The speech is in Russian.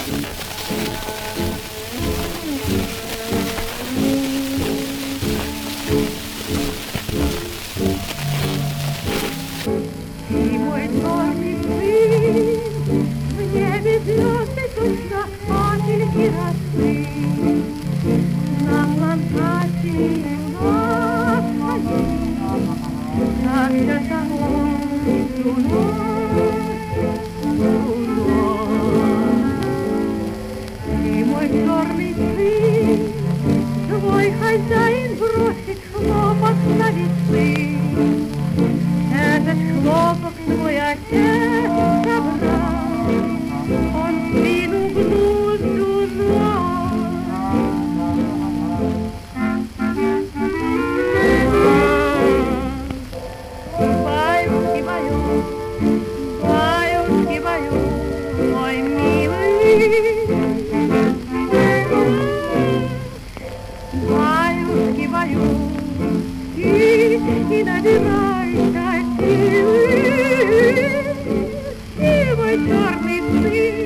Ты мой черный сын, в небе звезды точно ангельки росли. На плантации на поле, так тяжело луной. Ты мой черный сын, твой хозяин бросит хлопок на весы. Этот хлопок твой отец собрал, он спину гнуть узнал. Баюшки баю, баюшки баю, мой милый. Баюшки баю, и набирайся силы, ты мой черный сын.